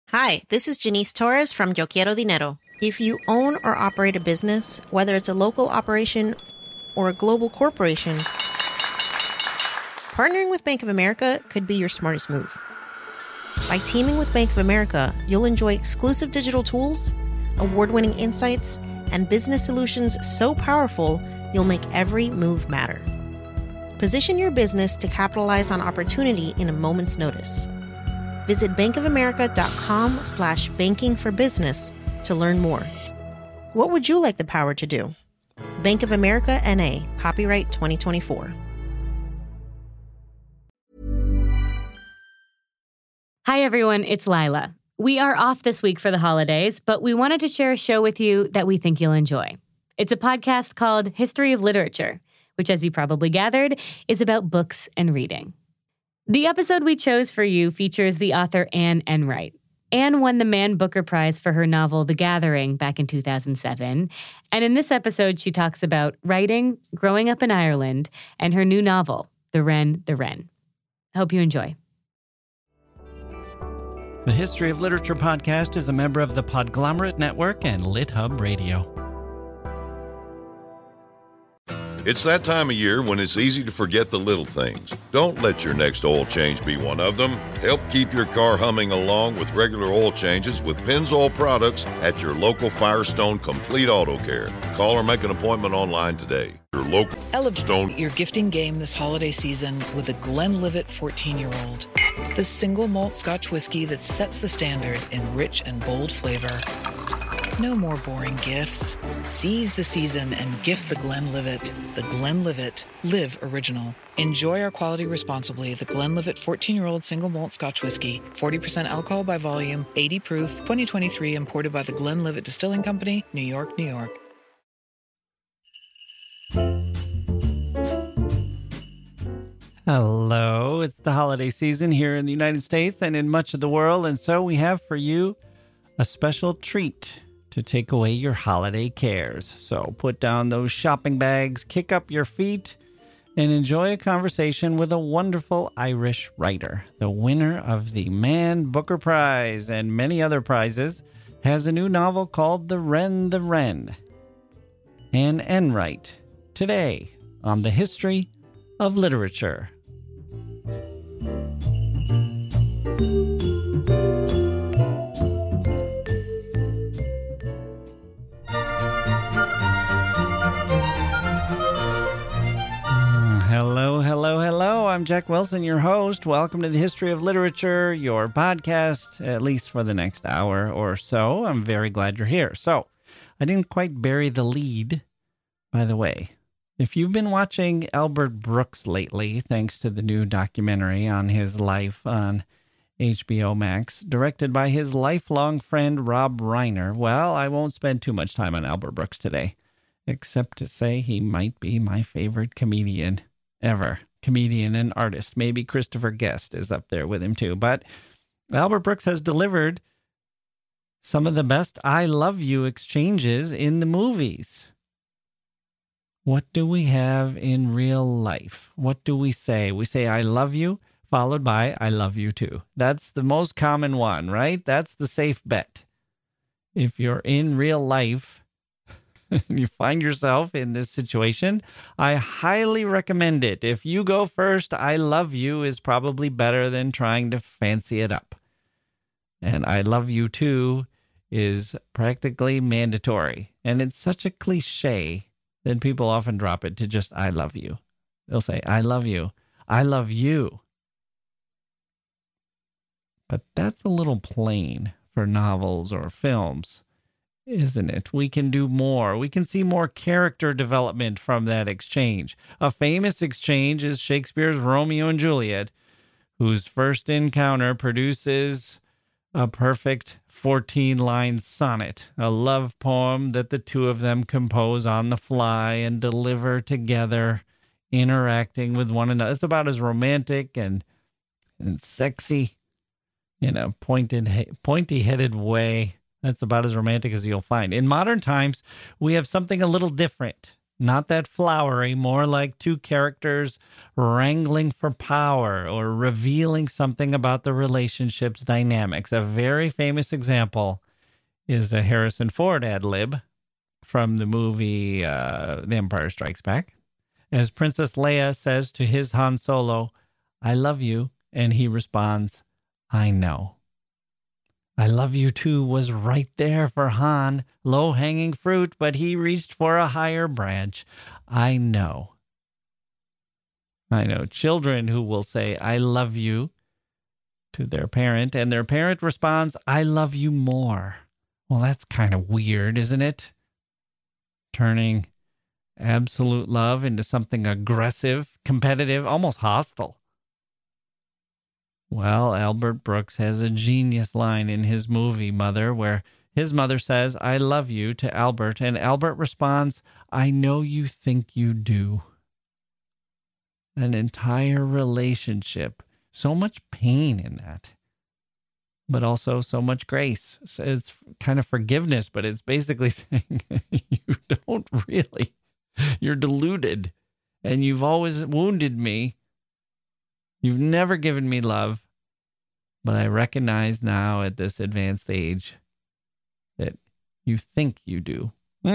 Hi, this is Janice Torres from Yo Quiero Dinero. If you own or operate a business, whether it's a local operation or a global corporation, partnering with Bank of America could be your smartest move. By teaming with Bank of America, you'll enjoy exclusive digital tools, award-winning insights, and business solutions so powerful, you'll make every move matter. Position your business to capitalize on opportunity in a moment's notice. Visit bankofamerica.com/bankingforbusiness to learn more. What would you like the power to do? Bank of America N.A., copyright 2024. Hi, everyone. It's Lila. We are off this week for the holidays, but we wanted to share a show with you that we think you'll enjoy. It's a podcast called History of Literature, which, as you probably gathered, is about books and reading. The episode we chose for you features the author Anne Enright. Anne won the Man Booker Prize for her novel The Gathering back in 2007. And in this episode, she talks about writing, growing up in Ireland, and her new novel, The Wren, the Wren. I hope you enjoy. The History of Literature podcast is a member of the Podglomerate Network and LitHub Radio. It's that time of year when it's easy to forget the little things. Don't let your next oil change be one of them. Help keep your car humming along with regular oil changes with Pennzoil products at your local Firestone Complete Auto Care. Call or make an appointment online today. Your local Elevate your gifting game this holiday season with a Glenlivet 14-year-old. The single malt Scotch whiskey that sets the standard in rich and bold flavor. No more boring gifts. Seize the season and gift the Glenlivet. The Glenlivet. Live original. Enjoy our quality responsibly. The Glenlivet 14-year-old single malt Scotch whiskey. 40% alcohol by volume. 80 proof. 2023. Imported by the Glenlivet Distilling Company. New York, New York. Hello. It's the holiday season here in the United States and in much of the world. And so we have for you a special treat to take away your holiday cares. So put down those shopping bags, kick up your feet, and enjoy a conversation with a wonderful Irish writer. The winner of the Man Booker Prize and many other prizes has a new novel called The Wren, the Wren. Anne Enright, today on the History of Literature. Hello. I'm Jack Wilson, your host. Welcome to the History of Literature, your podcast, at least for the next hour or so. I'm very glad you're here. So, I didn't quite bury the lead, by the way. If you've been watching Albert Brooks lately, thanks to the new documentary on his life on HBO Max, directed by his lifelong friend Rob Reiner, well, I won't spend too much time on Albert Brooks today, except to say he might be my favorite comedian ever. Comedian and artist. Maybe Christopher Guest is up there with him too. But Albert Brooks has delivered some of the best I love you exchanges in the movies. What do we have in real life? What do we say? We say, I love you, followed by, I love you too. That's the most common one, right? That's the safe bet. If you're in real life, you find yourself in this situation, I highly recommend it. If you go first, I love you is probably better than trying to fancy it up. And I love you too is practically mandatory. And it's such a cliche that people often drop it to just, I love you. They'll say, I love you. I love you. But that's a little plain for novels or films, isn't it? We can do more. We can see more character development from that exchange. A famous exchange is Shakespeare's Romeo and Juliet, whose first encounter produces a perfect 14-line sonnet, a love poem that the two of them compose on the fly and deliver together, interacting with one another. It's about as romantic and sexy in a pointy-headed way. That's about as romantic as you'll find. In modern times, we have something a little different. not that flowery, more like two characters wrangling for power or revealing something about the relationship's dynamics. A very famous example is a Harrison Ford ad lib from the movie The Empire Strikes Back, as Princess Leia says to his Han Solo, "I love you," and he responds, "I know." "I love you too" was right there for Han, low-hanging fruit, but he reached for a higher branch. I know. I know children who will say, "I love you" to their parent, and their parent responds, "I love you more." Well, that's kind of weird, isn't it? Turning absolute love into something aggressive, competitive, almost hostile. Well, Albert Brooks has a genius line in his movie Mother, where his mother says, "I love you" to Albert, and Albert responds, "I know you think you do." An entire relationship. So much pain in that, but also so much grace. So it's kind of forgiveness, but it's basically saying you don't really, you're deluded, and you've always wounded me. You've never given me love, but I recognize now at this advanced age that you think you do.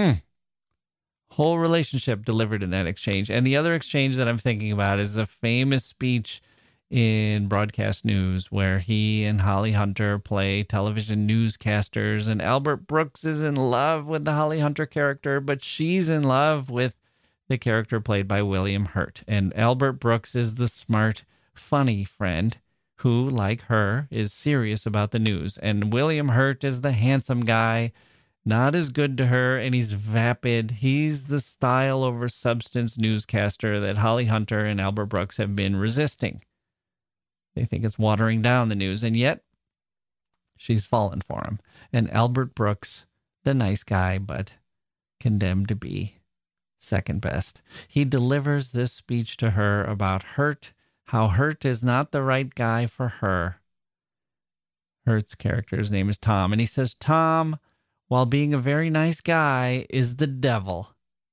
Whole relationship delivered in that exchange. And the other exchange that I'm thinking about is a famous speech in broadcast news where he and Holly Hunter play television newscasters, and Albert Brooks is in love with the Holly Hunter character, but she's in love with the character played by William Hurt. And Albert Brooks is the smart, funny friend who, like her, is serious about the news. And William Hurt is the handsome guy, not as good to her, and he's vapid. He's the style over substance newscaster that Holly Hunter and Albert Brooks have been resisting. They think it's watering down the news, and yet she's fallen for him. And Albert Brooks, the nice guy, but condemned to be second best. He delivers this speech to her about Hurt, how Hurt is not the right guy for her. Hurt's character's name is Tom, and he says, "Tom, while being a very nice guy, is the devil."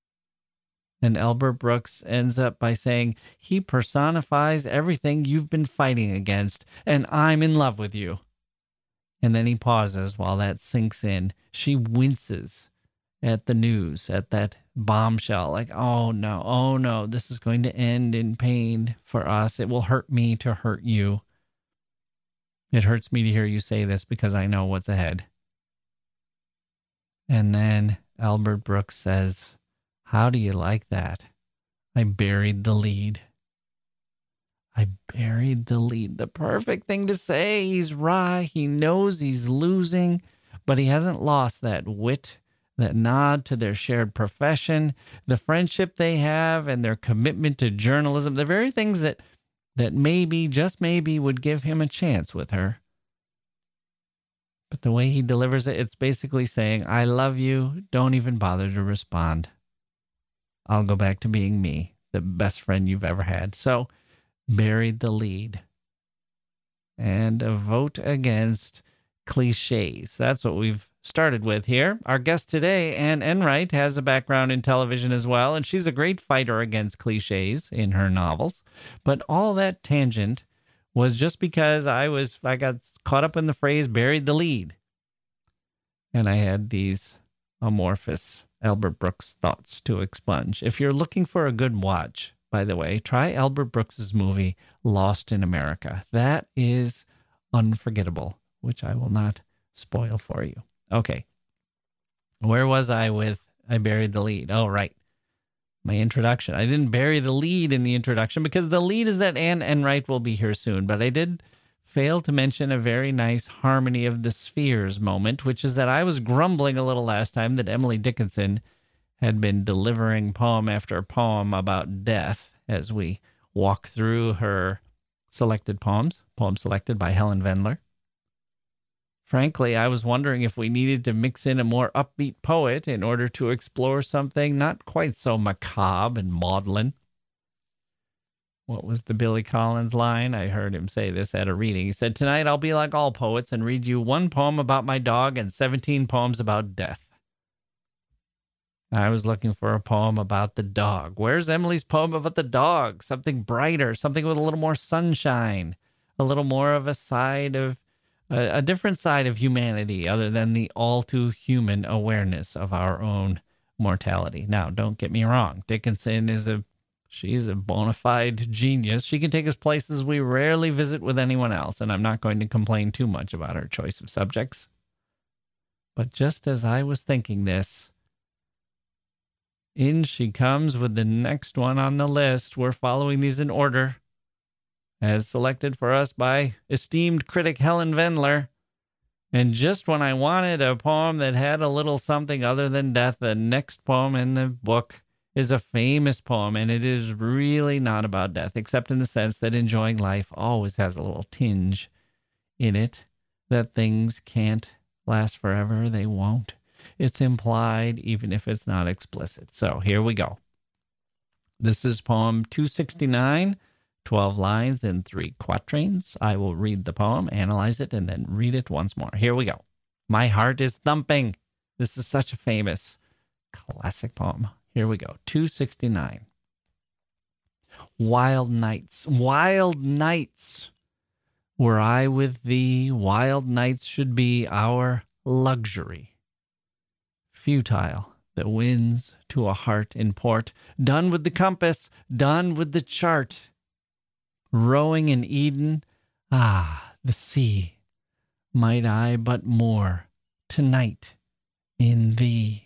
And Albert Brooks ends up by saying, "He personifies everything you've been fighting against, and I'm in love with you." And then he pauses while that sinks in. She winces at the news, at that bombshell, like, oh no, this is going to end in pain for us. It will hurt me to hurt you. It hurts me to hear you say this because I know what's ahead. And then Albert Brooks says, "How do you like that? I buried the lead." I buried the lead. The perfect thing to say. He's right. He knows he's losing, but he hasn't lost that wit, that nod to their shared profession, the friendship they have, and their commitment to journalism, the very things that maybe, just maybe, would give him a chance with her. But the way he delivers it, it's basically saying, "I love you. Don't even bother to respond. I'll go back to being me, the best friend you've ever had." So, buried the lead. And a vote against cliches. That's what we've started with here. Our guest today, Anne Enright, has a background in television as well, and she's a great fighter against cliches in her novels. But all that tangent was just because I got caught up in the phrase "buried the lead." And I had these amorphous Albert Brooks thoughts to expunge. If you're looking for a good watch, by the way, try Albert Brooks's movie Lost in America. That is unforgettable, which I will not spoil for you. Okay. Where was I with I buried the lead? Oh, right. My introduction. I didn't bury the lead in the introduction because the lead is that Anne Enright will be here soon, but I did fail to mention a very nice harmony of the spheres moment, which is that I was grumbling a little last time that Emily Dickinson had been delivering poem after poem about death as we walk through her selected poems selected by Helen Vendler. Frankly, I was wondering if we needed to mix in a more upbeat poet in order to explore something not quite so macabre and maudlin. What was the Billy Collins line? I heard him say this at a reading. He said, "Tonight I'll be like all poets and read you one poem about my dog and 17 poems about death." I was looking for a poem about the dog. Where's Emily's poem about the dog? Something brighter, something with a little more sunshine, a little more of a different side of humanity other than the all too human awareness of our own mortality. Now, don't get me wrong. Dickinson she's a bona fide genius. She can take us places we rarely visit with anyone else, and I'm not going to complain too much about her choice of subjects. But just as I was thinking this, in she comes with the next one on the list. We're following these in order, as selected for us by esteemed critic Helen Vendler. And just when I wanted a poem that had a little something other than death, the next poem in the book is a famous poem, and it is really not about death, except in the sense that enjoying life always has a little tinge in it, that things can't last forever. They won't. It's implied, even if it's not explicit. So here we go. This is poem 269, 12 lines in 3 quatrains. I will read the poem, analyze it, and then read it once more. Here we go. My heart is thumping. This is such a famous classic poem. Here we go. 269. Wild nights, wild nights. Were I with thee, wild nights should be our luxury. Futile, the winds to a heart in port. Done with the compass, done with the chart. Rowing in Eden, the sea. Might I but more tonight in thee.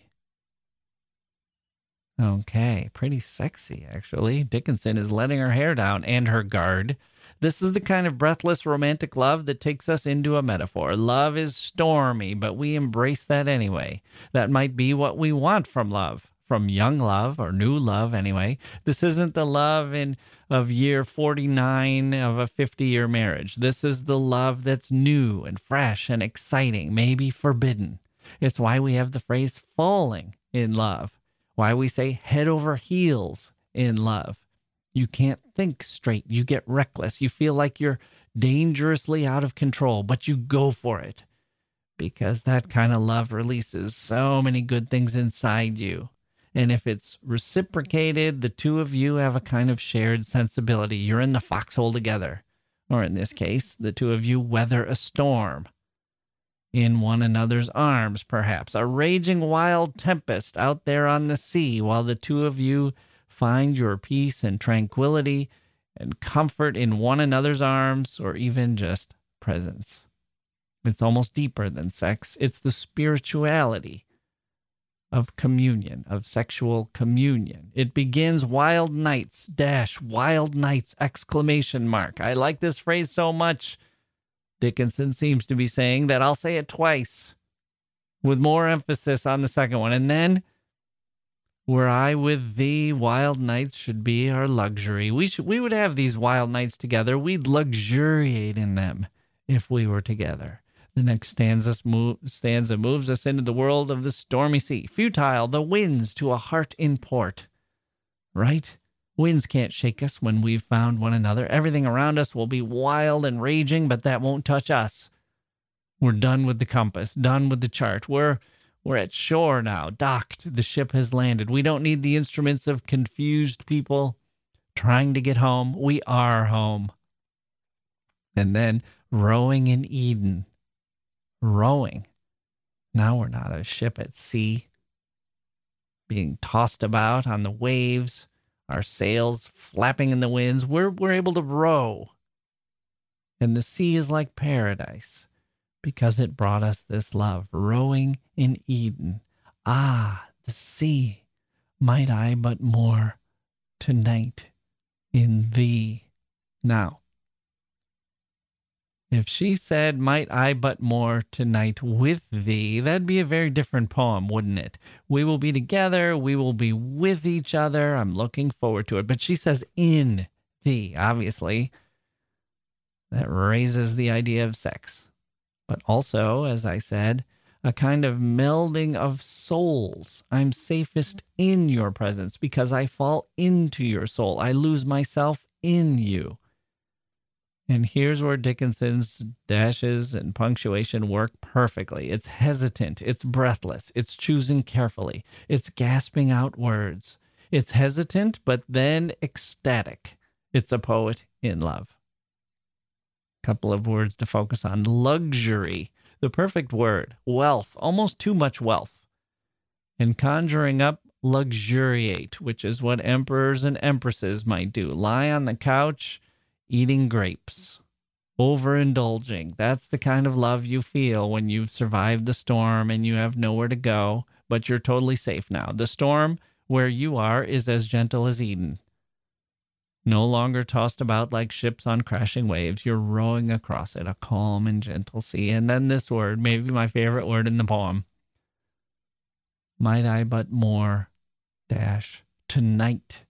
Okay, pretty sexy, actually. Dickinson is letting her hair down and her guard. This is the kind of breathless romantic love that takes us into a metaphor. Love is stormy, but we embrace that anyway. That might be what we want from love, from young love or new love anyway. This isn't the love of year 49 of a 50-year marriage. This is the love that's new and fresh and exciting, maybe forbidden. It's why we have the phrase falling in love, why we say head over heels in love. You can't think straight. You get reckless. You feel like you're dangerously out of control, but you go for it because that kind of love releases so many good things inside you. And if it's reciprocated, the two of you have a kind of shared sensibility. You're in the foxhole together. Or in this case, the two of you weather a storm in one another's arms, perhaps. A raging wild tempest out there on the sea while the two of you find your peace and tranquility and comfort in one another's arms, or even just presence. It's almost deeper than sex. It's the spirituality of communion, of sexual communion. It begins wild nights, wild nights, ! I like this phrase so much. Dickinson seems to be saying that I'll say it twice with more emphasis on the second one. And then, were I with thee, wild nights should be our luxury. We would have these wild nights together. We'd luxuriate in them if we were together. The next stanza moves us into the world of the stormy sea. Futile, the winds to a heart in port. Right? Winds can't shake us when we've found one another. Everything around us will be wild and raging, but that won't touch us. We're done with the compass, done with the chart. We're at shore now, docked. The ship has landed. We don't need the instruments of confused people trying to get home. We are home. And then rowing in Eden. Rowing. Now we're not a ship at sea, being tossed about on the waves, our sails flapping in the winds. We're able to row. And the sea is like paradise, because it brought us this love, rowing in Eden. The sea, might I but more tonight in thee. Now, if she said, might I but more tonight with thee, that'd be a very different poem, wouldn't it? We will be together. We will be with each other. I'm looking forward to it. But she says in thee, obviously. That raises the idea of sex. But also, as I said, a kind of melding of souls. I'm safest in your presence because I fall into your soul. I lose myself in you. And here's where Dickinson's dashes and punctuation work perfectly. It's hesitant, it's breathless, it's choosing carefully, it's gasping out words. It's hesitant, but then ecstatic. It's a poet in love. Couple of words to focus on. Luxury, the perfect word. Wealth, almost too much wealth. And conjuring up luxuriate, which is what emperors and empresses might do. Lie on the couch, eating grapes, overindulging. That's the kind of love you feel when you've survived the storm and you have nowhere to go, but you're totally safe now. The storm where you are is as gentle as Eden. No longer tossed about like ships on crashing waves. You're rowing across it, a calm and gentle sea. And then this word, maybe my favorite word in the poem. Might I but more, tonight,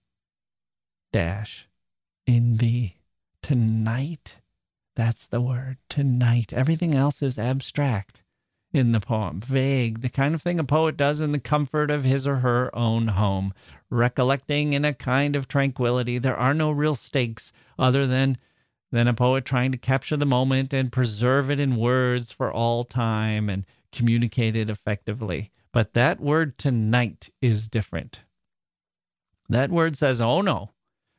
in thee. Tonight, that's the word, tonight. Everything else is abstract in the poem, vague, the kind of thing a poet does in the comfort of his or her own home, recollecting in a kind of tranquility. There are no real stakes other than a poet trying to capture the moment and preserve it in words for all time and communicate it effectively. But that word tonight is different. That word says, oh no,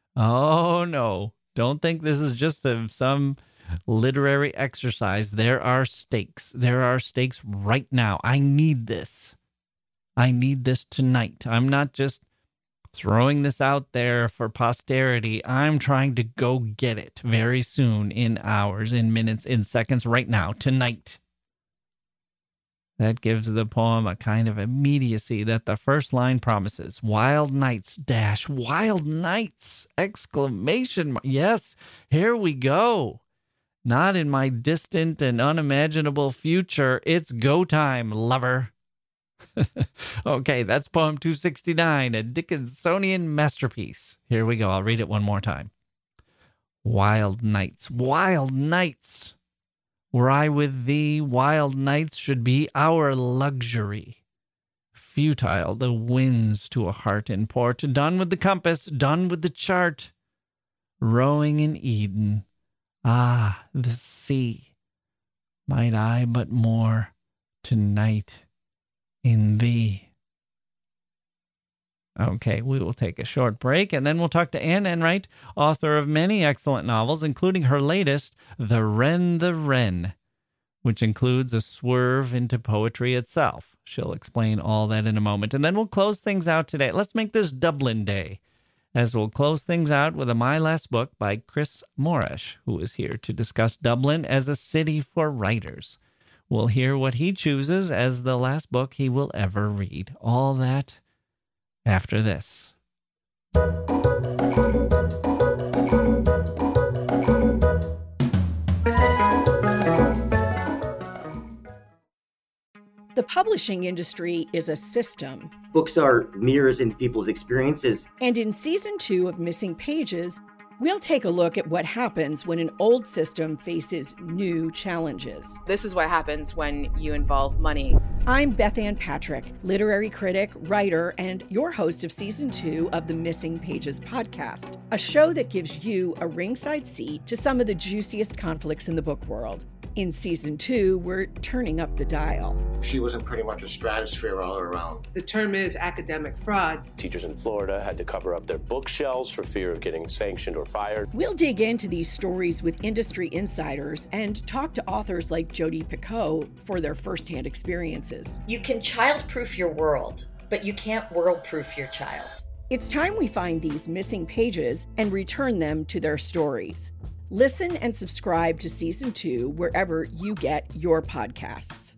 don't think this is just some literary exercise. There are stakes. There are stakes right now. I need this. I need this tonight. I'm not just throwing this out there for posterity. I'm trying to go get it very soon, in hours, in minutes, in seconds, right now, tonight. That gives the poem a kind of immediacy that the first line promises. Wild nights, wild nights, exclamation mark. Yes, here we go. Not in my distant and unimaginable future. It's go time, lover. Okay, that's poem 269, a Dickinsonian masterpiece. Here we go. I'll read it one more time. Wild nights, wild nights. Were I with thee, wild nights should be our luxury. Futile the winds to a heart in port, done with the compass, done with the chart. Rowing in Eden, ah, the sea. Might I but more tonight in thee. Okay, we will take a short break, and then we'll talk to Anne Enright, author of many excellent novels, including her latest, The Wren, which includes a swerve into poetry itself. She'll explain all that in a moment. And then we'll close things out today. Let's make this Dublin Day, as we'll close things out with a My Last Book by Chris Morash, who is here to discuss Dublin as a city for writers. We'll hear what he chooses as the last book he will ever read. All that after this. The publishing industry is a system. Books are mirrors into people's experiences. And in Season 2 of Missing Pages, we'll take a look at what happens when an old system faces new challenges. This is what happens when you involve money. I'm Beth Ann Patrick, literary critic, writer, and your host of Season 2 of the Missing Pages podcast, a show that gives you a ringside seat to some of the juiciest conflicts in the book world. In Season 2, we're turning up the dial. She was in pretty much a stratosphere all around. The term is academic fraud. Teachers in Florida had to cover up their bookshelves for fear of getting sanctioned or fired. We'll dig into these stories with industry insiders and talk to authors like Jodi Picoult for their firsthand experiences. You can child-proof your world, but you can't world-proof your child. It's time we find these missing pages and return them to their stories. Listen and subscribe to Season 2 wherever you get your podcasts.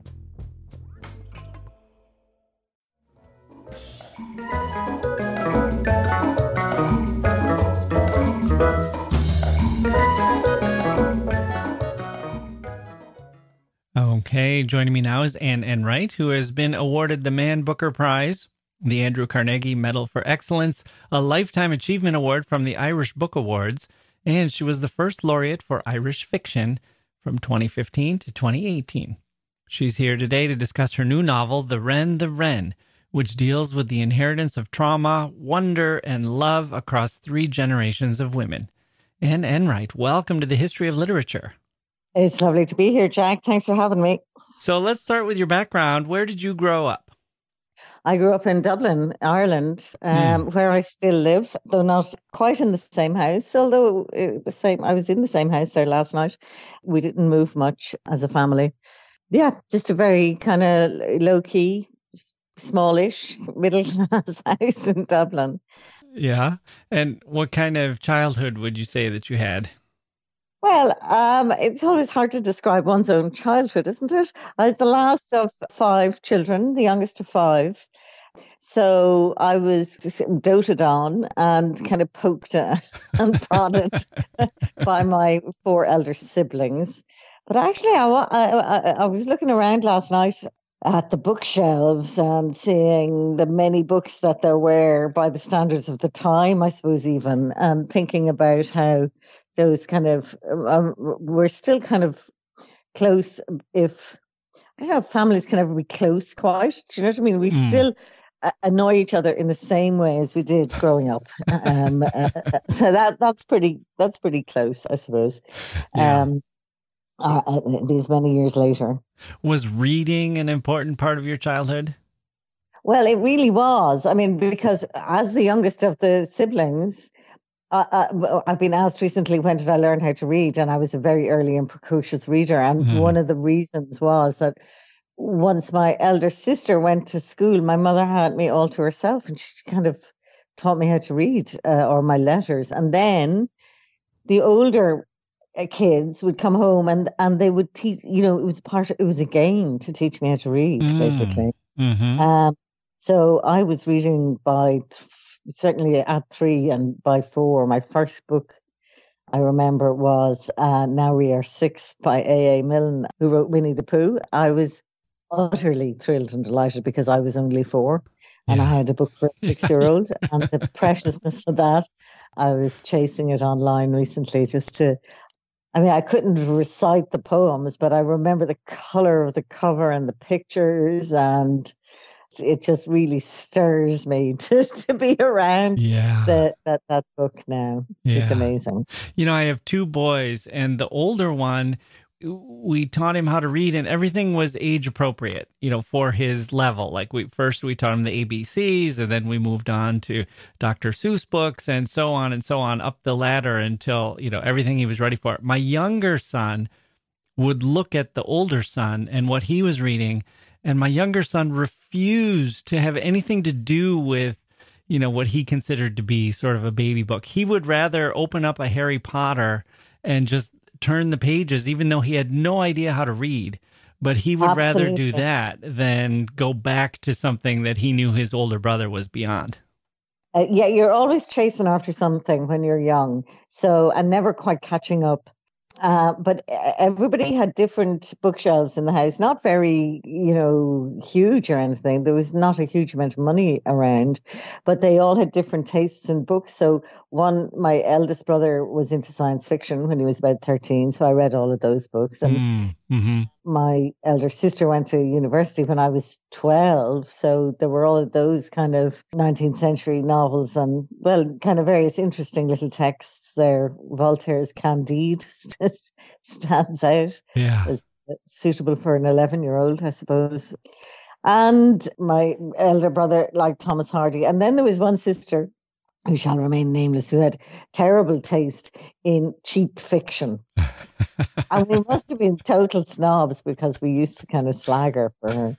Okay, joining me now is Anne Enright, who has been awarded the Man Booker Prize, the Andrew Carnegie Medal for Excellence, a Lifetime Achievement Award from the Irish Book Awards, and she was the first laureate for Irish fiction from 2015 to 2018. She's here today to discuss her new novel, The Wren, which deals with the inheritance of trauma, wonder, and love across 3 generations of women. Anne Enright, welcome to the History of Literature. It's lovely to be here, Jack. Thanks for having me. So let's start with your background. Where did you grow up? I grew up in Dublin, Ireland, where I still live, though not quite in the same house, although I was in the same house there last night. We didn't move much as a family. Yeah, just a very kind of low-key, smallish, middle-class house in Dublin. Yeah. And what kind of childhood would you say that you had? Well, it's always hard to describe one's own childhood, isn't it? I was the last of 5 children, the youngest of 5. So I was doted on and kind of poked and prodded by my 4 elder siblings. But actually, I was looking around last night at the bookshelves and seeing the many books that there were by the standards of the time, I suppose, even, and thinking about how those kind of we're still kind of close. If I don't know if families can ever be close quite, do you know what I mean? We still annoy each other in the same way as we did growing up. So that's pretty close, I suppose. Yeah. These many years later. Was reading an important part of your childhood? Well, it really was. I mean, because as the youngest of the siblings, I've been asked recently, when did I learn how to read? And I was a very early and precocious reader. And one of the reasons was that once my elder sister went to school, my mother had me all to herself, and she kind of taught me how to read, or my letters. And then the older kids would come home and they would teach, it was a game to teach me how to read, basically. So I was reading by certainly at 3 and by 4. My first book I remember was Now We Are 6 by A.A. Milne, who wrote Winnie the Pooh. I was utterly thrilled and delighted because I was only 4 and I had a book for a 6-year-old, and the preciousness of that. I was chasing it online recently I couldn't recite the poems, but I remember the color of the cover and the pictures, and it just really stirs me to be around that book now. It's just amazing. I have 2 boys, and the older one, we taught him how to read, and everything was age appropriate, for his level. Like we taught him the ABCs, and then we moved on to Dr. Seuss books and so on up the ladder until, everything he was ready for. My younger son would look at the older son and what he was reading, and my younger son refused to have anything to do with, what he considered to be sort of a baby book. He would rather open up a Harry Potter and just turn the pages, even though he had no idea how to read. But he would rather do that than go back to something that he knew his older brother was beyond. You're always chasing after something when you're young. So, and never quite catching up. But everybody had different bookshelves in the house, not very, huge or anything. There was not a huge amount of money around, but they all had different tastes in books. So my eldest brother was into science fiction when he was about 13. So I read all of those books. And my elder sister went to university when I was 12. So there were all of those kind of 19th century novels and, kind of various interesting little texts there. Voltaire's Candide stands out as suitable for an 11-year-old, I suppose. And my elder brother liked Thomas Hardy. And then there was one sister, who shall remain nameless, who had terrible taste in cheap fiction. And we must have been total snobs because we used to kind of slag her for her,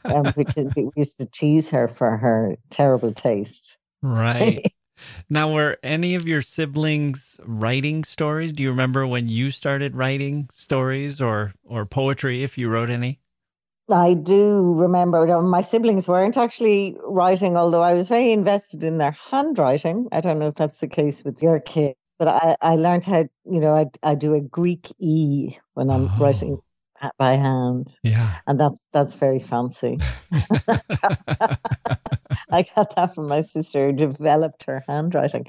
we used to tease her for her terrible taste. Right. Now, were any of your siblings writing stories? Do you remember when you started writing stories or poetry, if you wrote any? I do remember. My siblings weren't actually writing, although I was very invested in their handwriting. I don't know if that's the case with your kids, but I learned how, I do a Greek E when I'm writing by hand. Yeah. And that's very fancy. I got that from my sister who developed her handwriting.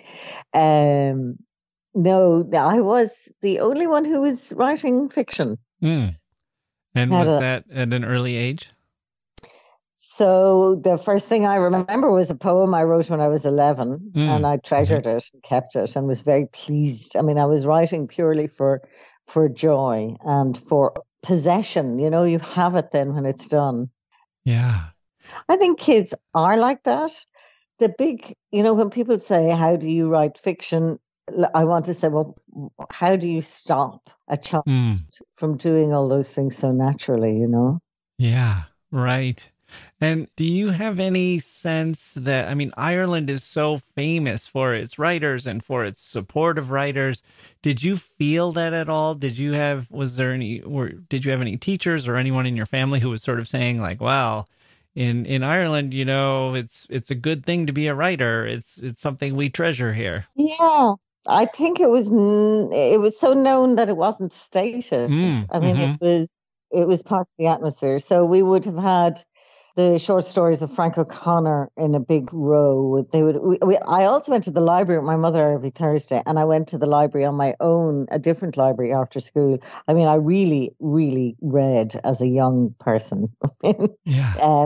No, I was the only one who was writing fiction. And was that at an early age? So the first thing I remember was a poem I wrote when I was 11, and I treasured it and kept it and was very pleased. I mean, I was writing purely for joy and for possession. You know, you have it then when it's done. Yeah. I think kids are like that. The big, you know, when people say, how do you write fiction? I want to say, well, how do you stop a child from doing all those things so naturally, you know? Yeah, right. And do you have any sense that, I mean, Ireland is so famous for its writers and for its support of writers. Did you feel that at all? Did you have any teachers or anyone in your family who was sort of saying like, wow, in Ireland, you know, it's a good thing to be a writer. It's something we treasure here. Yeah. I think it was so known that it wasn't stated. I mean, it was part of the atmosphere. So we would have had the short stories of Frank O'Connor in a big row. I also went to the library with my mother every Thursday, and I went to the library on my own, a different library after school. I mean, I really, really read as a young person. Yeah.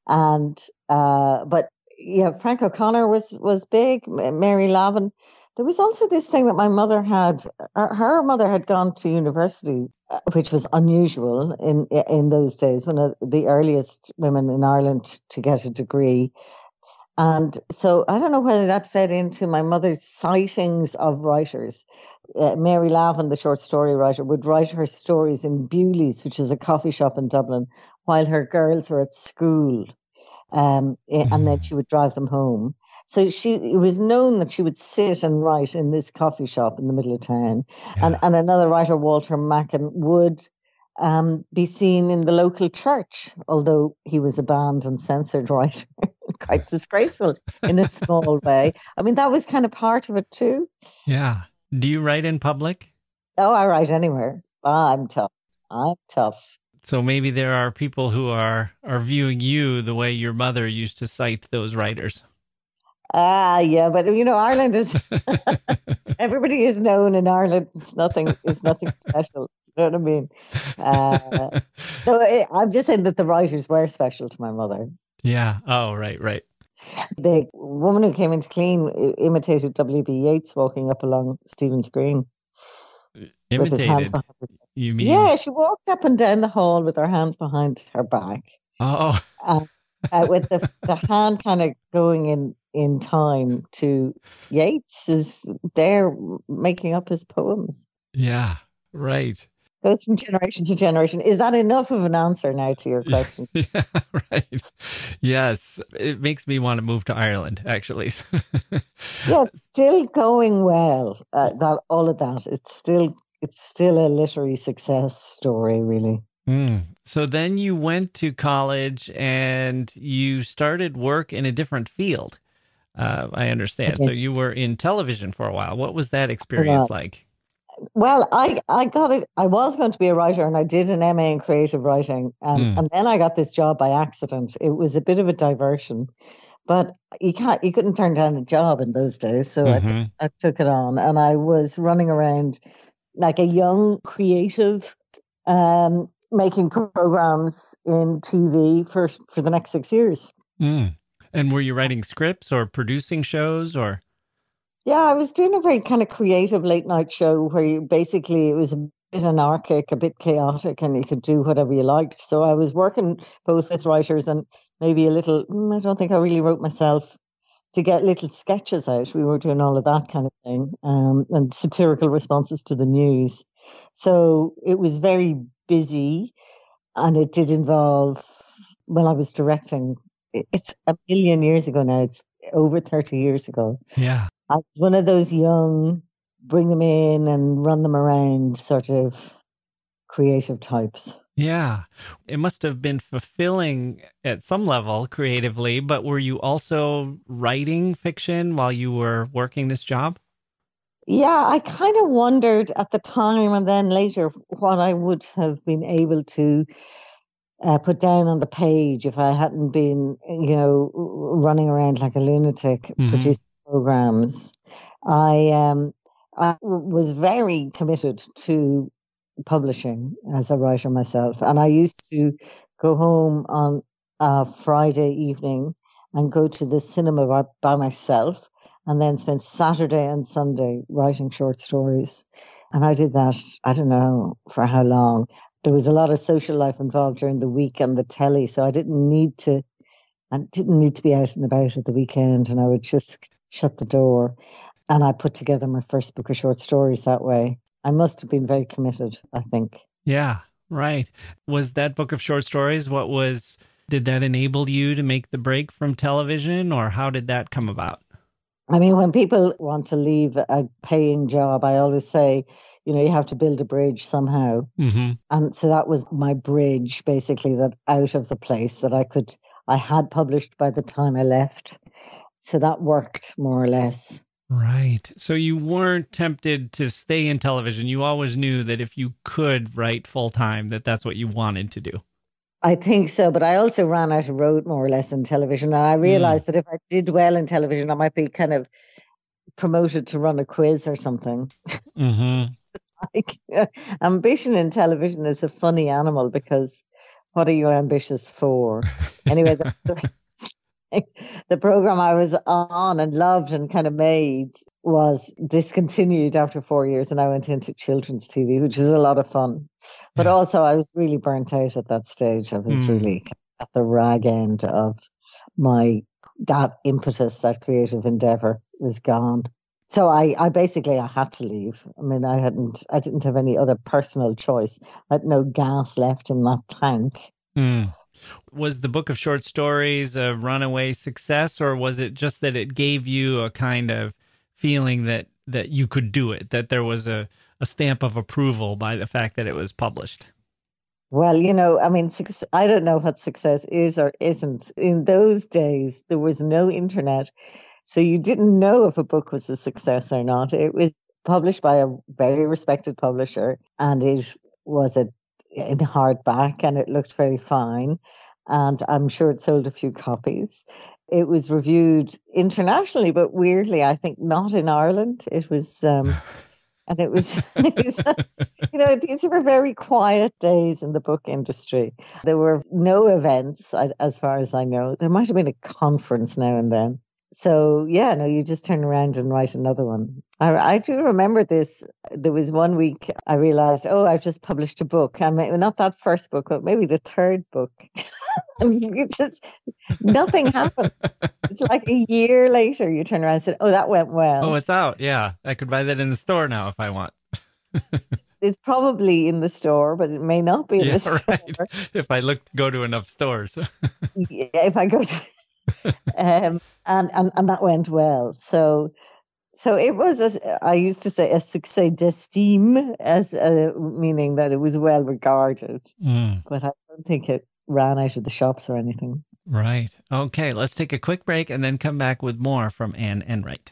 But yeah, Frank O'Connor was big. Mary Lavin. There was also this thing that my mother had. Her mother had gone to university, which was unusual in those days, one of the earliest women in Ireland to get a degree. And so I don't know whether that fed into my mother's sightings of writers. Mary Lavin, the short story writer, would write her stories in Bewley's, which is a coffee shop in Dublin, while her girls were at school. And then she would drive them home. So it was known that she would sit and write in this coffee shop in the middle of town. Yeah. And another writer, Walter Mackin, would be seen in the local church, although he was a banned and censored writer. Quite disgraceful in a small way. I mean, that was kind of part of it too. Yeah. Do you write in public? Oh, I write anywhere. I'm tough. So maybe there are people who are viewing you the way your mother used to cite those writers. Yeah, but you know, Ireland is everybody is known in Ireland. It's nothing special. You know what I mean? So I'm just saying that the writers were special to my mother. Yeah. Oh, right. The woman who came into Clean imitated W.B. Yeats walking up along Stephen's Green. Imitated? You mean? Yeah, she walked up and down the hall with her hands behind her back. Oh. With the hand kind of going in time to Yeats is there making up his poems. Yeah, right. Goes from generation to generation. Is that enough of an answer now to your question? Yeah, right. Yes, it makes me want to move to Ireland, actually. Yeah, it's still going well. All of that. It's still a literary success story, really. So then you went to college and you started work in a different field. I understand. Okay. So you were in television for a while. What was that experience like? Well, I got it. I was going to be a writer, and I did an MA in creative writing, and then I got this job by accident. It was a bit of a diversion, but you couldn't turn down a job in those days, so I took it on, and I was running around like a young creative, making programs in TV for the next 6 years. And were you writing scripts or producing shows or? Yeah, I was doing a very kind of creative late night show where it was a bit anarchic, a bit chaotic, and you could do whatever you liked. So I was working both with writers and maybe a little, I don't think I really wrote myself, to get little sketches out. We were doing all of that kind of thing, and satirical responses to the news. So it was very busy, and it did involve, I was directing. It's a million years ago now. It's over 30 years ago. Yeah. I was one of those young, bring them in and run them around sort of creative types. Yeah. It must have been fulfilling at some level creatively, but were you also writing fiction while you were working this job? Yeah, I kind of wondered at the time and then later what I would have been able to put down on the page if I hadn't been, running around like a lunatic producing programs. I was very committed to publishing as a writer myself, and I used to go home on Friday evening and go to the cinema by myself, and then spend Saturday and Sunday writing short stories. And I did that, I don't know for how long. There was a lot of social life involved during the week and the telly, so I didn't need to be out and about at the weekend, and I would just shut the door. And I put together my first book of short stories that way. I must have been very committed, I think. Yeah, right. Was that book of short stories, did that enable you to make the break from television, or how did that come about? I mean, when people want to leave a paying job, I always say, you have to build a bridge somehow. Mm-hmm. And so that was my bridge, basically, that out of the place that I had published by the time I left. So that worked more or less. Right. So you weren't tempted to stay in television. You always knew that if you could write full time, that's what you wanted to do. I think so, but I also ran out of road more or less in television. And I realized that if I did well in television, I might be kind of promoted to run a quiz or something. Mm-hmm. Ambition in television is a funny animal, because what are you ambitious for? Anyway, the program I was on and loved and kind of made was discontinued after 4 years, and I went into children's TV, which is a lot of fun. But also I was really burnt out at that stage. I was really at the rag end of that impetus, that creative endeavor was gone. So I had to leave. I mean, I didn't have any other personal choice. I had no gas left in that tank. Mm. Was the book of short stories a runaway success, or was it just that it gave you a kind of feeling that you could do it, that there was a stamp of approval by the fact that it was published? Well, I mean, I don't know what success is or isn't. In those days, there was no internet, so you didn't know if a book was a success or not. It was published by a very respected publisher, and it was in hardback, and it looked very fine. And I'm sure it sold a few copies. It was reviewed internationally, but weirdly, I think not in Ireland. It was, and it was these were very quiet days in the book industry. There were no events, as far as I know. There might have been a conference now and then. So, you just turn around and write another one. I do remember this. There was one week I realized, I've just published a book. I mean, not that first book, but maybe the third book. Nothing happened. It's like a year later, you turn around and say, that went well. Oh, it's out. Yeah. I could buy that in the store now if I want. It's probably in the store, but it may not be in the store. Right. If I go to enough stores. If I go to... and that went well. So it was, I used to say, a succès d'estime, as meaning that it was well regarded. But I don't think it ran out of the shops or anything. Right. Okay, let's take a quick break and then come back with more from Anne Enright.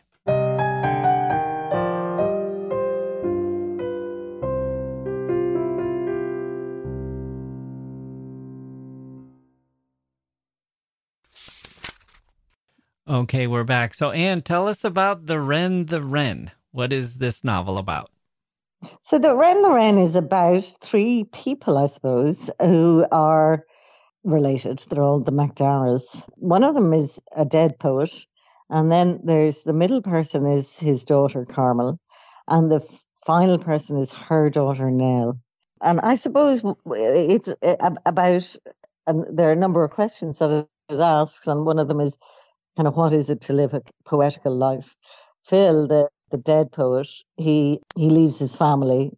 Okay, we're back. So, Anne, tell us about The Wren. What is this novel about? So, The Wren is about three people, I suppose, who are related. They're all the MacDarras. One of them is a dead poet, and then there's the middle person is his daughter, Carmel, and the final person is her daughter, Nell. And I suppose it's about, and there are a number of questions that it asks, and one of them is, kind of, what is it to live a poetical life? Phil, the dead poet, he leaves his family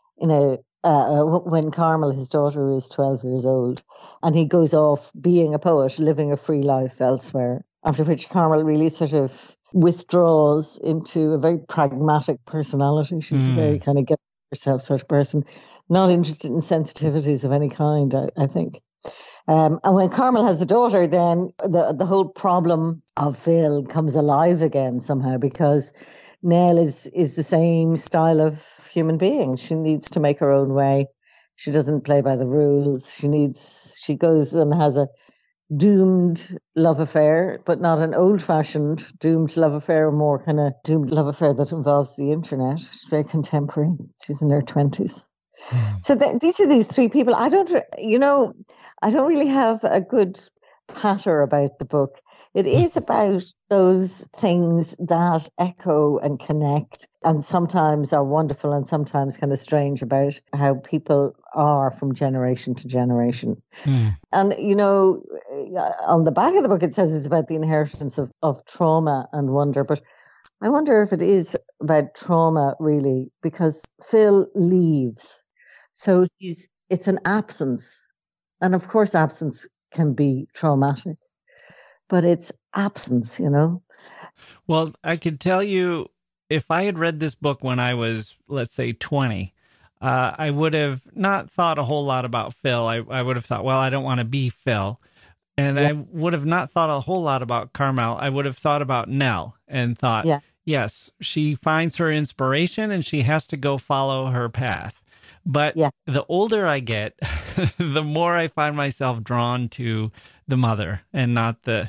when Carmel, his daughter, is 12 years old, and he goes off being a poet, living a free life elsewhere. After which Carmel really sort of withdraws into a very pragmatic personality. She's a very kind of get herself sort of person, not interested in sensitivities of any kind, I think. And when Carmel has a daughter, then the whole problem of Phil comes alive again somehow, because Nell is the same style of human being. She needs to make her own way. She doesn't play by the rules. She goes and has a doomed love affair, but not an old-fashioned doomed love affair, a more kind of doomed love affair that involves the internet. She's very contemporary. She's in her 20s. So these are these three people. I don't really have a good patter about the book. It is about those things that echo and connect and sometimes are wonderful and sometimes kind of strange about how people are from generation to generation. And, you know, on the back of the book, it says it's about the inheritance of trauma and wonder. But I wonder if it is about trauma, really, because Phil leaves. So it's an absence. And of course, absence can be traumatic, but it's absence, you know? Well, I could tell you, if I had read this book when I was, let's say, 20, I would have not thought a whole lot about Phil. I would have thought, well, I don't want to be Phil. And I would have not thought a whole lot about Carmel. I would have thought about Nell and thought, yes, she finds her inspiration and she has to go follow her path. But the older I get, the more I find myself drawn to the mother and not the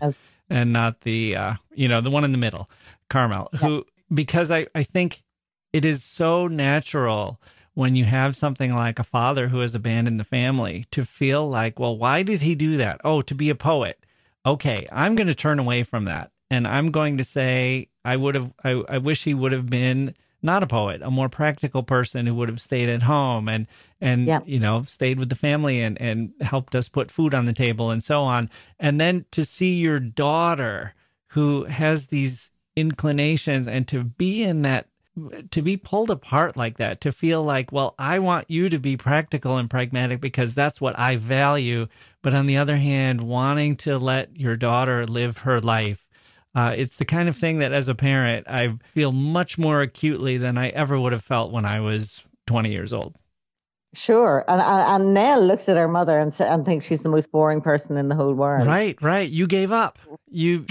you know, the one in the middle, Carmel, who, because I think it is so natural when you have something like a father who has abandoned the family to feel like, well, why did he do that? Oh, to be a poet. Okay, I'm going to turn away from that. And I'm going to say, I wish he would have been not a poet, a more practical person who would have stayed at home and you know, stayed with the family and helped us put food on the table and so on. And then to see your daughter who has these inclinations and to be in that, to be pulled apart like that, to feel like, well, I want you to be practical and pragmatic because that's what I value. But on the other hand, wanting to let your daughter live her life. It's the kind of thing that as a parent, I feel much more acutely than I ever would have felt when I was 20 years old. Sure. And Nell looks at her mother and thinks she's the most boring person in the whole world. Right. You gave up. You.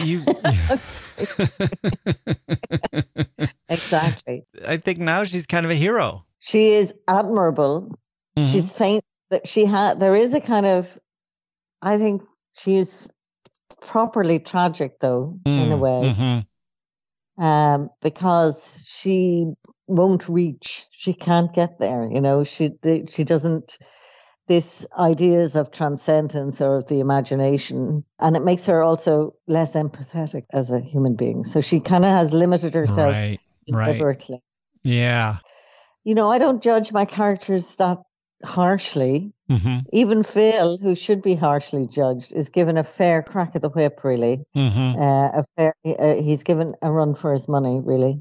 Exactly. I think now she's kind of a hero. She is admirable. Mm-hmm. She's faint. There is a kind of, I think she is properly tragic, though, in a way, because she won't reach. She can't get there. You know, she doesn't. This ideas of transcendence or of the imagination, and it makes her also less empathetic as a human being. So she kind of has limited herself deliberately. Yeah. You know, I don't judge my characters that harshly. Mm-hmm. Even Phil, who should be harshly judged, is given a fair crack of the whip, really. Mm-hmm. He's given a run for his money, really.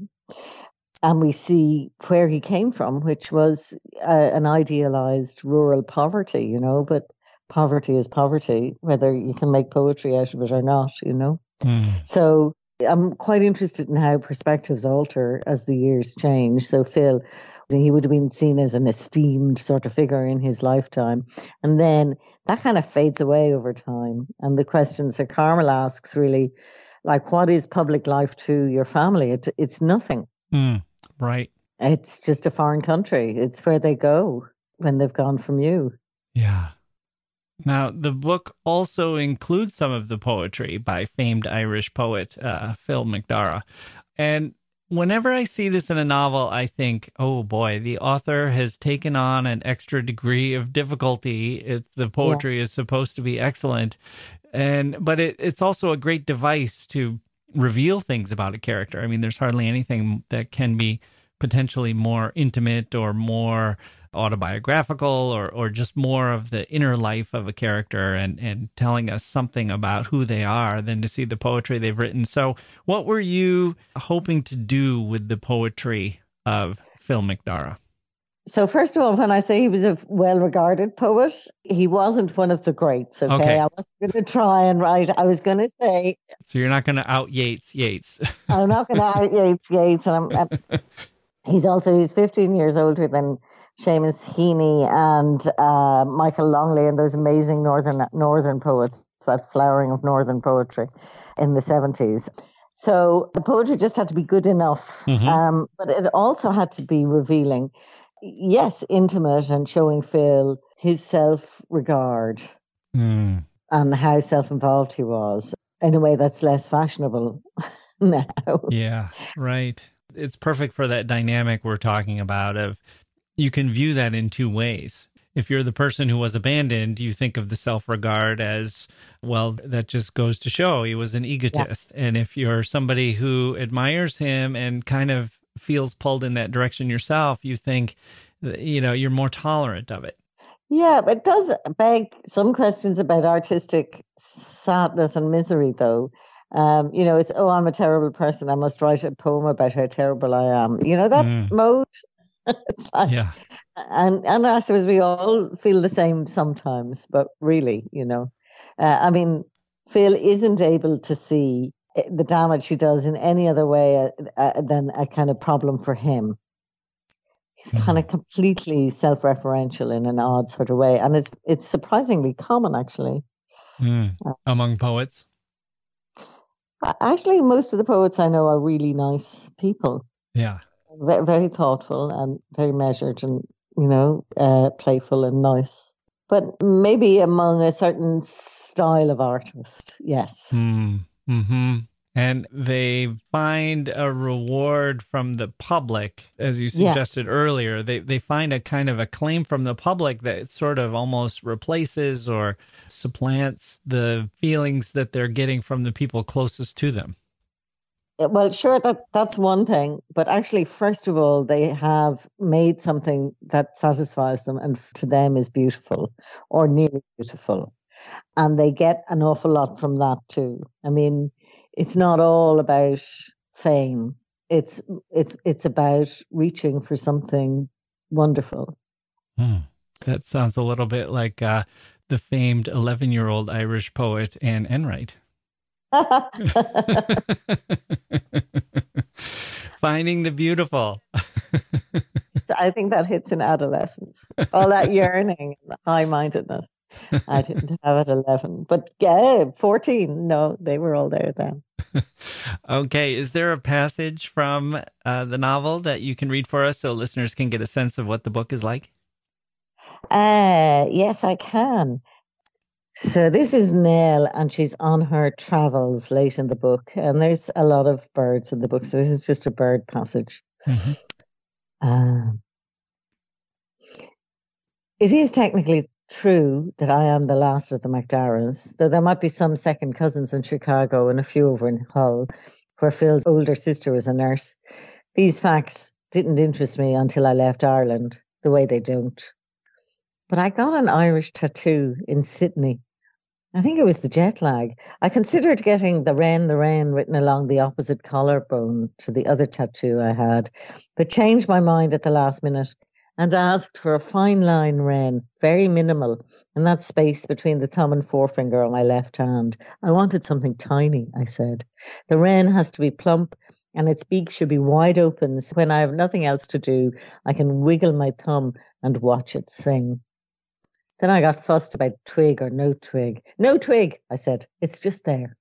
And we see where he came from, which was an idealized rural poverty, you know, but poverty is poverty, whether you can make poetry out of it or not, you know. Mm. So I'm quite interested in how perspectives alter as the years change. So Phil, he would have been seen as an esteemed sort of figure in his lifetime. And then that kind of fades away over time. And the questions that Carmel asks really, like, what is public life to your family? It's nothing. Right. It's just a foreign country. It's where they go when they've gone from you. Yeah. Now, the book also includes some of the poetry by famed Irish poet Phil McDarragh. And whenever I see this in a novel, I think, oh boy, the author has taken on an extra degree of difficulty. The poetry is supposed to be excellent, but it's also a great device to reveal things about a character. I mean, there's hardly anything that can be potentially more intimate or more autobiographical or just more of the inner life of a character and telling us something about who they are than to see the poetry they've written. So what were you hoping to do with the poetry of Phil McDarragh? So first of all, when I say he was a well-regarded poet, he wasn't one of the greats, okay? I wasn't going to try and write. I was going to say... So you're not going to out Yeats. I'm not going to out Yeats. And he's 15 years older than Seamus Heaney and Michael Longley and those amazing northern poets, that flowering of northern poetry in the 70s. So the poetry just had to be good enough, but it also had to be revealing. Yes, intimate and showing Phil his self-regard and how self-involved he was in a way that's less fashionable now. Yeah, right. It's perfect for that dynamic we're talking about of you can view that in two ways. if you're the person who was abandoned, you think of the self-regard as, well, that just goes to show he was an egotist. Yeah. And if you're somebody who admires him and kind of feels pulled in that direction yourself, you think, you're more tolerant of it. Yeah, but it does beg some questions about artistic sadness and misery, though. It's, I'm a terrible person, I must write a poem about how terrible I am. That mode. It's like, yeah. And I suppose we all feel the same sometimes, but really, Phil isn't able to see the damage he does in any other way than a kind of problem for him. He's kind of completely self-referential in an odd sort of way, and it's surprisingly common, actually, among poets. Actually, most of the poets I know are really nice people. Yeah. Very, very thoughtful and very measured and, playful and nice. But maybe among a certain style of artist, yes. Mm-hmm. And they find a reward from the public, as you suggested earlier. They find a kind of acclaim from the public that sort of almost replaces or supplants the feelings that they're getting from the people closest to them. Well, sure, that's one thing. But actually, first of all, they have made something that satisfies them and to them is beautiful or nearly beautiful. And they get an awful lot from that too. I mean, it's not all about fame. It's about reaching for something wonderful. That sounds a little bit like the famed 11-year-old Irish poet Anne Enright. Finding the beautiful. I think that hits in adolescence. All that yearning and high-mindedness. I didn't have at 11, but 14. No, they were all there then. Okay. Is there a passage from the novel that you can read for us so listeners can get a sense of what the book is like? Yes, I can. So this is Nell, and she's on her travels late in the book, and there's a lot of birds in the book, so this is just a bird passage. Mm-hmm. It is technically true that I am the last of the McDarras, though there might be some second cousins in Chicago and a few over in Hull, where Phil's older sister was a nurse. These facts didn't interest me until I left Ireland, the way they don't. But I got an Irish tattoo in Sydney. I think it was the jet lag. I considered getting the Wren written along the opposite collarbone to the other tattoo I had, but changed my mind at the last minute and asked for a fine line Wren, very minimal, in that space between the thumb and forefinger on my left hand. I wanted something tiny, I said. The Wren has to be plump and its beak should be wide open, so when I have nothing else to do, I can wiggle my thumb and watch it sing. Then I got fussed about twig or no twig. No twig, I said. It's just there.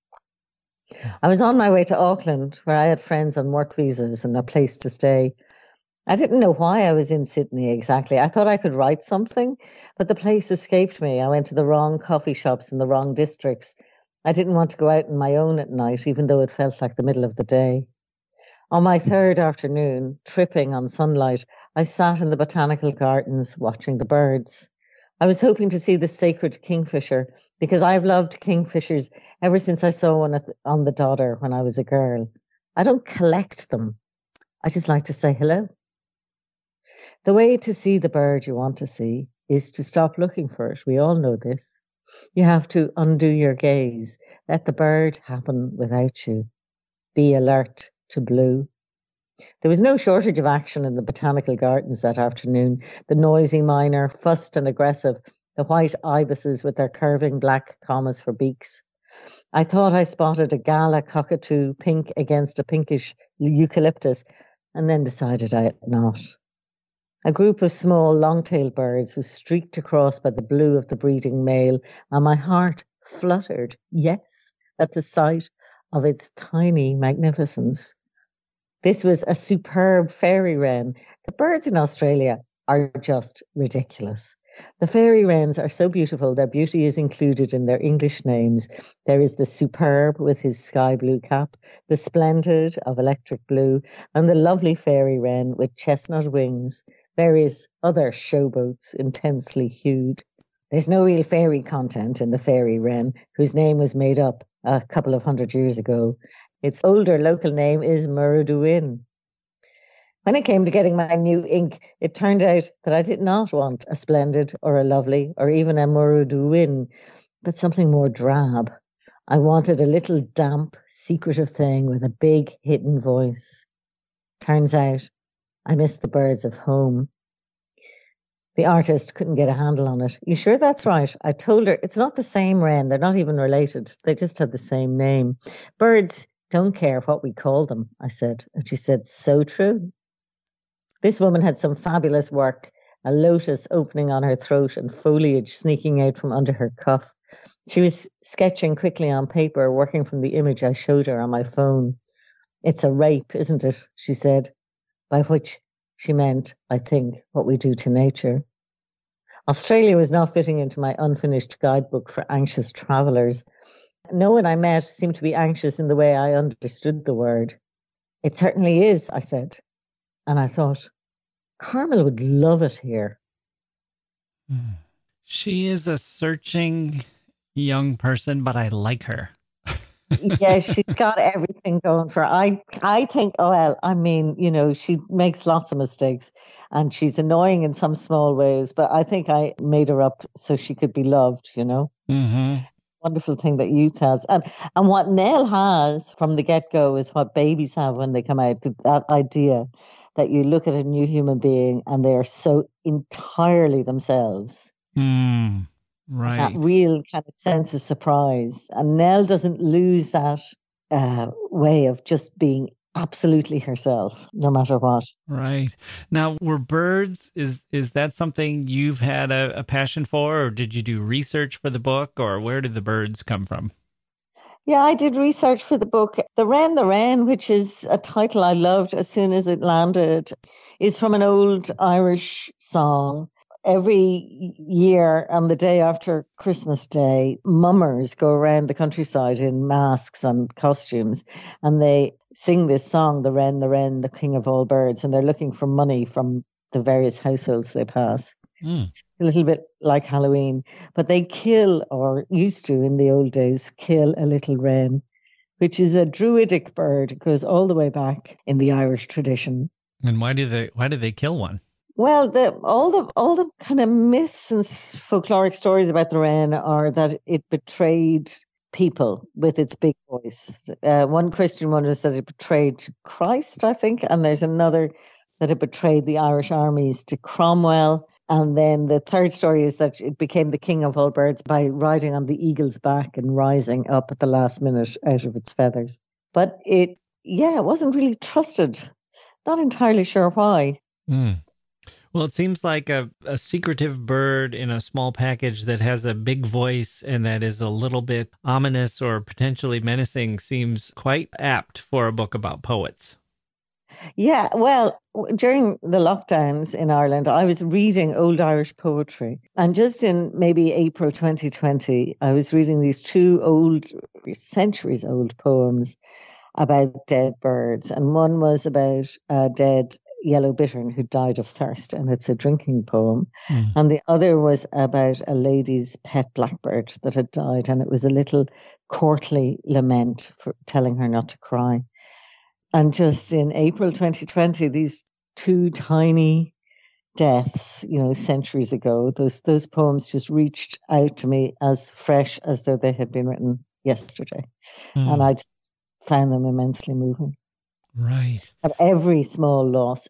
I was on my way to Auckland, where I had friends on work visas and a place to stay. I didn't know why I was in Sydney exactly. I thought I could write something, but the place escaped me. I went to the wrong coffee shops in the wrong districts. I didn't want to go out on my own at night, even though it felt like the middle of the day. On my third afternoon, tripping on sunlight, I sat in the botanical gardens watching the birds. I was hoping to see the sacred kingfisher because I've loved kingfishers ever since I saw one on the Dodder when I was a girl. I don't collect them. I just like to say hello. The way to see the bird you want to see is to stop looking for it. We all know this. You have to undo your gaze. Let the bird happen without you. Be alert to blue. There was no shortage of action in the botanical gardens that afternoon. The noisy miner, fussed and aggressive, the white ibises with their curving black commas for beaks. I thought I spotted a gala cockatoo pink against a pinkish eucalyptus, and then decided I had not. A group of small long-tailed birds was streaked across by the blue of the breeding male, and my heart fluttered, yes, at the sight of its tiny magnificence. This was a superb fairy wren. The birds in Australia are just ridiculous. The fairy wrens are so beautiful, their beauty is included in their English names. There is the superb with his sky blue cap, the splendid of electric blue, and the lovely fairy wren with chestnut wings, various other showboats intensely hued. There's no real fairy content in the fairy wren, whose name was made up a couple of 100 years ago. Its older local name is Murruduin. When it came to getting my new ink, it turned out that I did not want a splendid or a lovely or even a Murruduin, but something more drab. I wanted a little damp, secretive thing with a big hidden voice. Turns out I missed the birds of home. The artist couldn't get a handle on it. You sure that's right? I told her it's not the same wren. They're not even related. They just have the same name. Birds don't care what we call them, I said. And she said, so true. This woman had some fabulous work, a lotus opening on her throat and foliage sneaking out from under her cuff. She was sketching quickly on paper, working from the image I showed her on my phone. It's a rape, isn't it? She said, by which she meant, I think, what we do to nature. Australia was not fitting into my unfinished guidebook for anxious travellers. No one I met seemed to be anxious in the way I understood the word. It certainly is, I said. And I thought, Carmel would love it here. She is a searching young person, but I like her. Yeah, she's got everything going for her. I think, she makes lots of mistakes and she's annoying in some small ways, but I think I made her up so she could be loved, Mm-hmm. Wonderful thing that youth has. And what Nell has from the get-go is what babies have when they come out, that idea that you look at a new human being and they are so entirely themselves. Right. That real kind of sense of surprise. And Nell doesn't lose that way of just being absolutely herself, no matter what. Right. Now, were birds, is that something you've had a passion for, or did you do research for the book, or where did the birds come from? Yeah, I did research for the book. The Wren, which is a title I loved as soon as it landed, is from an old Irish song. Every year on the day after Christmas Day, mummers go around the countryside in masks and costumes, and they sing this song, the Wren, the king of all birds, and they're looking for money from the various households they pass. It's a little bit like Halloween, but they kill, or used to in the old days, kill a little wren, which is a druidic bird. It goes all the way back in the Irish tradition. And why did they kill one? Well, all the kind of myths and folkloric stories about the wren are that it betrayed people with its big voice. One Christian one is that it betrayed Christ, I think, and there's another that it betrayed the Irish armies to Cromwell. And then the third story is that it became the king of all birds by riding on the eagle's back and rising up at the last minute out of its feathers. But it wasn't really trusted. Not entirely sure why. Well, it seems like a secretive bird in a small package that has a big voice and that is a little bit ominous or potentially menacing seems quite apt for a book about poets. Yeah, well, during the lockdowns in Ireland, I was reading old Irish poetry. And just in maybe April 2020, I was reading these two centuries-old poems about dead birds. And one was about a dead yellow bittern who died of thirst, and it's a drinking poem. And the other was about a lady's pet blackbird that had died, and it was a little courtly lament for telling her not to cry. And just in April 2020, these two tiny deaths, centuries ago, those poems just reached out to me as fresh as though they had been written yesterday. And I just found them immensely moving. Right. And every small loss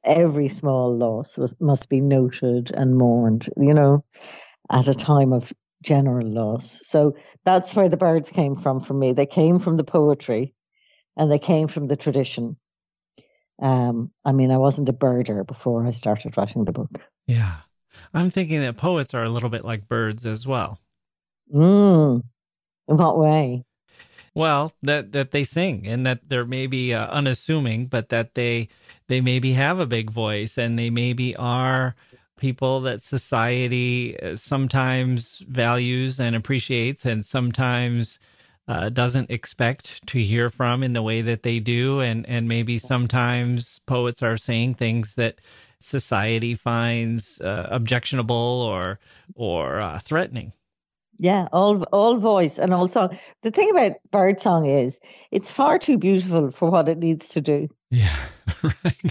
must be noted and mourned, at a time of general loss. So that's where the birds came from for me. They came from the poetry and they came from the tradition. I wasn't a birder before I started writing the book. Yeah. I'm thinking that poets are a little bit like birds as well. In what way? Well, that they sing and that they're maybe unassuming, but that they maybe have a big voice and they maybe are people that society sometimes values and appreciates and sometimes doesn't expect to hear from in the way that they do. And maybe sometimes poets are saying things that society finds objectionable or threatening. Yeah, all voice and all song. The thing about birdsong is it's far too beautiful for what it needs to do. Yeah, right.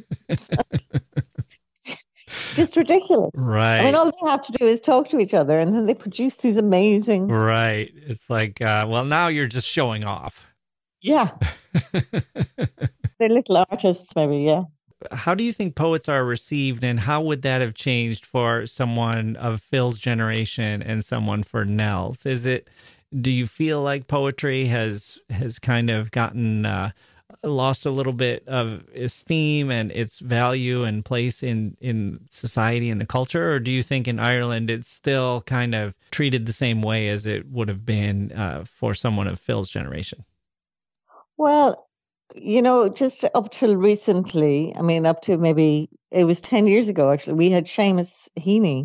It's just ridiculous. Right. I mean, all they have to do is talk to each other, and then they produce these amazing... Right. It's like, well, now you're just showing off. Yeah. They're little artists, maybe, yeah. How do you think poets are received, and how would that have changed for someone of Phil's generation and someone for Nell's? Do you feel like poetry has kind of gotten lost a little bit of esteem and its value and place in society and the culture? Or do you think in Ireland it's still kind of treated the same way as it would have been for someone of Phil's generation? Well, just up till recently, I mean, up to maybe, it was 10 years ago, actually, we had Seamus Heaney.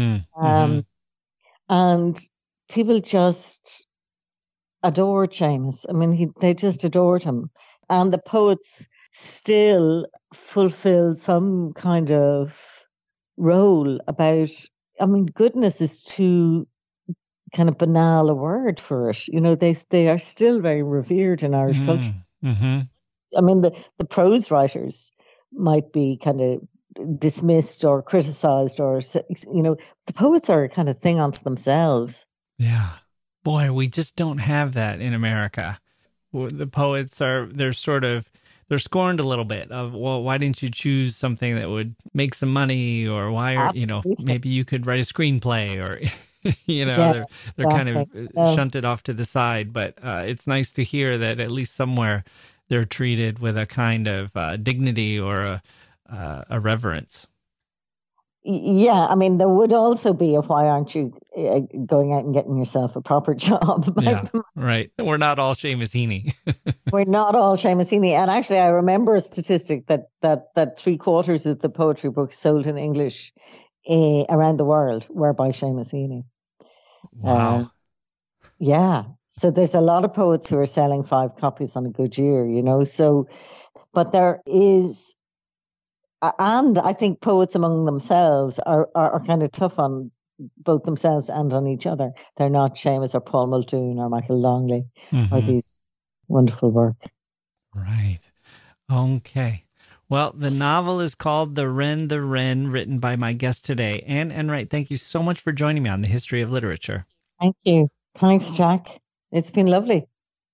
And people just adored Seamus. I mean, they just adored him. And the poets still fulfill some kind of role about, I mean, goodness is too kind of banal a word for it. They are still very revered in Irish culture. Mm-hmm. I mean, the prose writers might be kind of dismissed or criticized, or, the poets are a kind of thing unto themselves. Yeah. Boy, we just don't have that in America. The poets they're scorned a little bit of, well, why didn't you choose something that would make some money, or why, maybe you could write a screenplay, or, they're exactly. Kind of shunted off to the side. But it's nice to hear that at least somewhere they're treated with a kind of dignity or a reverence. Yeah, I mean, there would also be why aren't you going out and getting yourself a proper job? Yeah, right. We're not all Seamus Heaney. We're not all Seamus Heaney. And actually, I remember a statistic that 3/4 of the poetry books sold in English around the world were by Seamus Heaney. Wow. Yeah. So there's a lot of poets who are selling 5 copies on a good year, So, but there is... And I think poets among themselves are kind of tough on both themselves and on each other. They're not Seamus or Paul Muldoon or Michael Longley or these wonderful work. Right. Okay. Well, the novel is called The Wren, written by my guest today, Anne Enright. Thank you so much for joining me on the History of Literature. Thank you. Thanks, Jack. It's been lovely.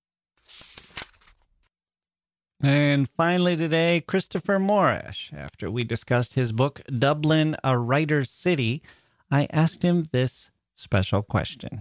And finally today, Christopher Morash. After we discussed his book, Dublin, A Writer's City, I asked him this special question.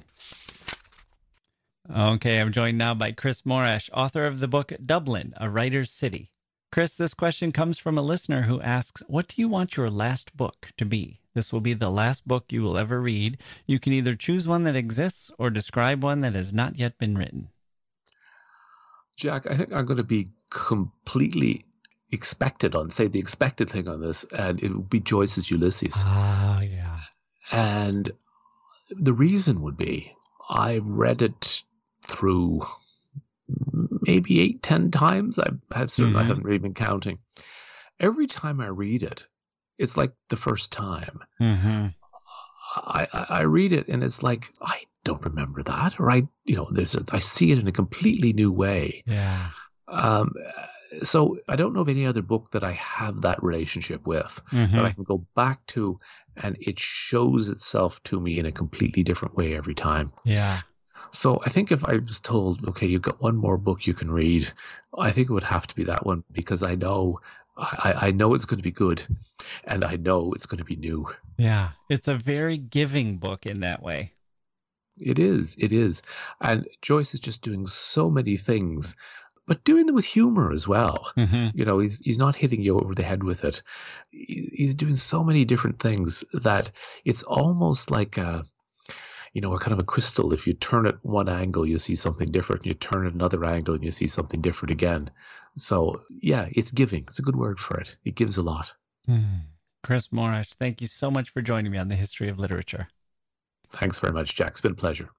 Okay, I'm joined now by Chris Morash, author of the book, Dublin, A Writer's City. Chris, this question comes from a listener who asks, what do you want your last book to be? This will be the last book you will ever read. You can either choose one that exists or describe one that has not yet been written. Jack, I think I'm going to be completely the expected thing on this, and it would be Joyce's Ulysses. Oh, yeah. And the reason would be I read it through maybe 8-10 times. I haven't really been counting. Every time I read it, it's like the first time. Mm-hmm. I read it and it's like, I don't remember that, or I see it in a completely new way. Yeah. So I don't know of any other book that I have that relationship with, that I can go back to, and it shows itself to me in a completely different way every time. Yeah. So I think if I was told, okay, you've got one more book you can read, I think it would have to be that one, because I know it's going to be good, and I know it's going to be new. Yeah, it's a very giving book in that way. It is. And Joyce is just doing so many things, but doing them with humor as well. Mm-hmm. He's not hitting you over the head with it. He's doing so many different things that it's almost like a kind of a crystal. If you turn it one angle, you see something different. You turn it another angle, and you see something different again. So, yeah, it's giving. It's a good word for it. It gives a lot. Chris Morash, thank you so much for joining me on the History of Literature. Thanks very much, Jack. It's been a pleasure.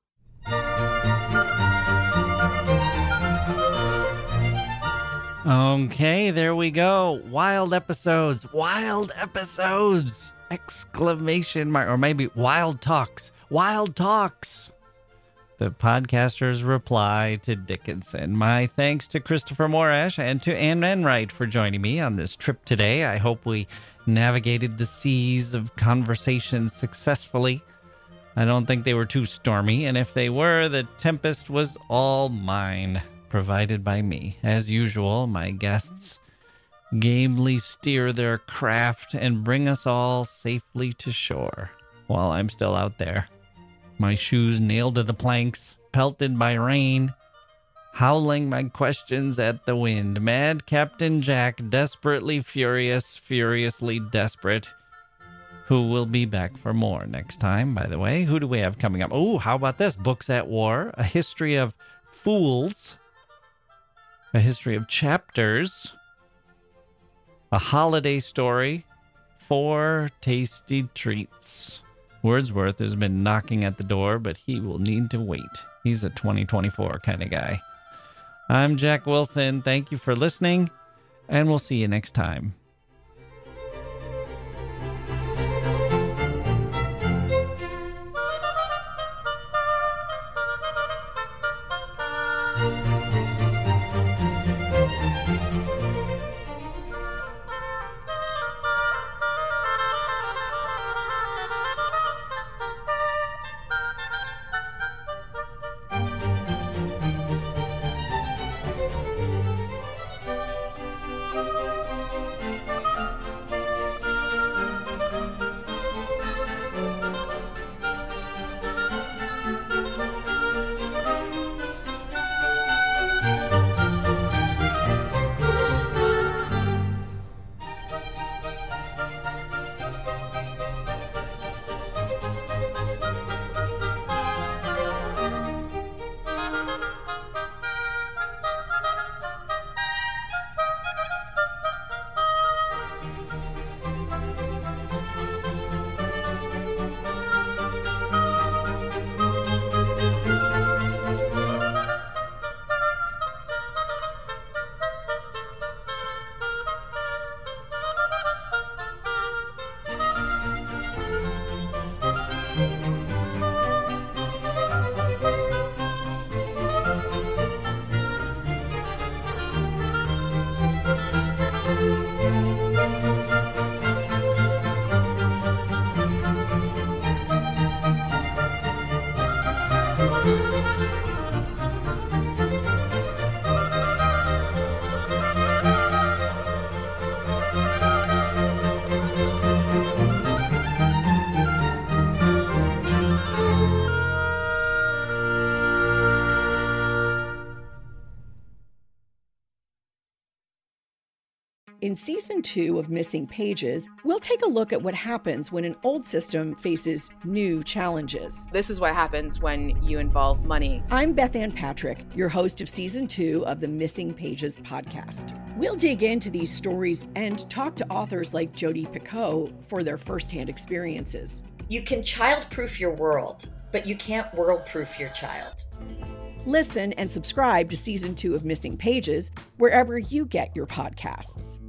Okay, there we go. Wild episodes. Exclamation mark. Or maybe wild talks. Wild talks. The podcaster's reply to Dickinson. My thanks to Christopher Morash and to Anne Enright for joining me on this trip today. I hope we navigated the seas of conversation successfully. I don't think they were too stormy, and if they were, the tempest was all mine, provided by me. As usual, my guests gamely steer their craft and bring us all safely to shore while I'm still out there. My shoes nailed to the planks, pelted by rain, howling my questions at the wind. Mad Captain Jack, desperately furious, furiously desperate, who will be back for more next time, by the way. Who do we have coming up? Oh, how about this? Books at War, a history of fools, a history of chapters, a holiday story, 4 tasty treats. Wordsworth has been knocking at the door, but he will need to wait. He's a 2024 kind of guy. I'm Jack Wilson. Thank you for listening, and we'll see you next time. In Season 2 of Missing Pages, we'll take a look at what happens when an old system faces new challenges. This is what happens when you involve money. I'm Beth Ann Patrick, your host of Season 2 of the Missing Pages podcast. We'll dig into these stories and talk to authors like Jodi Picoult for their firsthand experiences. You can child-proof your world, but you can't world-proof your child. Listen and subscribe to Season 2 of Missing Pages wherever you get your podcasts.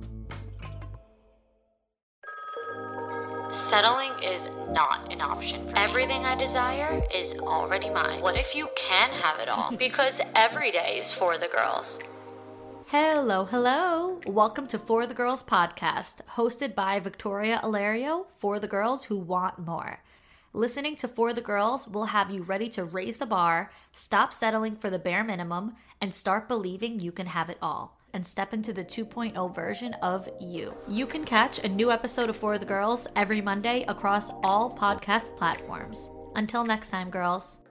Settling is not an option for me. Everything I desire is already mine. What if you can have it all? Because every day is for the girls. Hello. Welcome to For the Girls podcast, hosted by Victoria Alario for the girls who want more. Listening to For the Girls will have you ready to raise the bar, stop settling for the bare minimum, and start believing you can have it all, and step into the 2.0 version of you. You can catch a new episode of For the Girls every Monday across all podcast platforms. Until next time, girls.